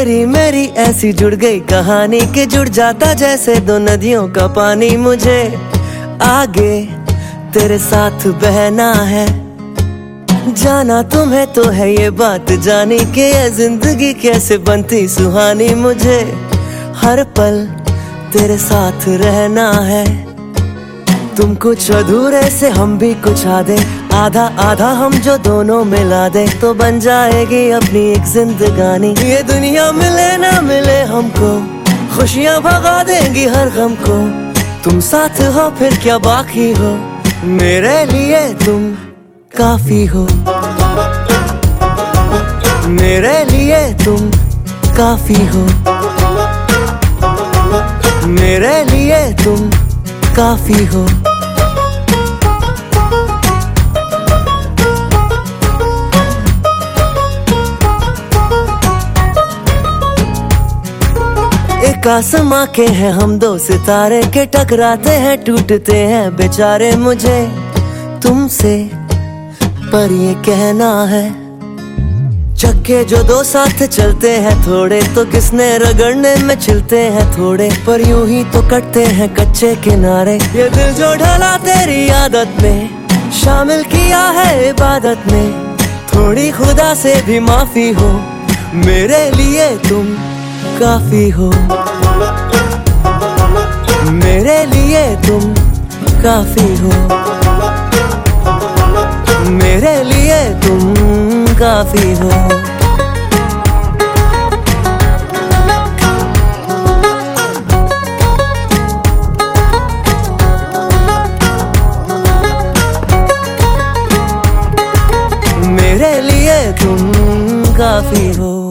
तेरी मेरी ऐसी जुड़ गई कहानी कि जुड़ जाता जैसे दो नदियों का पानी। मुझे आगे तेरे साथ बहना है, जाना तुम्हें तो है ये बात जानी कि ये जिंदगी कैसे बनती सुहानी। मुझे हर पल तेरे साथ रहना है, तुम कुछ अधूरे से हम भी कुछ आधे, आधा आधा हम जो दोनों मिला दे तो बन जाएगी अपनी एक जिंदगानी। ये दुनिया मिले ना मिले हमको, खुशियाँ भगा देंगी हर गम को। तुम साथ हो फिर क्या बाकी हो, मेरे लिए तुम काफी हो, मेरे लिए तुम काफी हो, मेरे लिए तुम काफी हो। एक आसमां के हैं हम दो सितारे के, टकराते हैं टूटते हैं बेचारे। मुझे तुमसे पर ये कहना है, चक्के जो दो साथ चलते हैं थोड़े तो किसने रगड़ने में छिलते हैं थोड़े, पर यूं ही तो कटते हैं कच्चे किनारे। ये दिल जो ढला तेरी आदत में, शामिल किया है इबादत में, थोड़ी खुदा से भी माफी हो, मेरे लिए तुम काफी हो, मेरे लिए तुम काफी हो, मेरे लिए तुम काफी हो। मेरे लिए तुम काफी हो।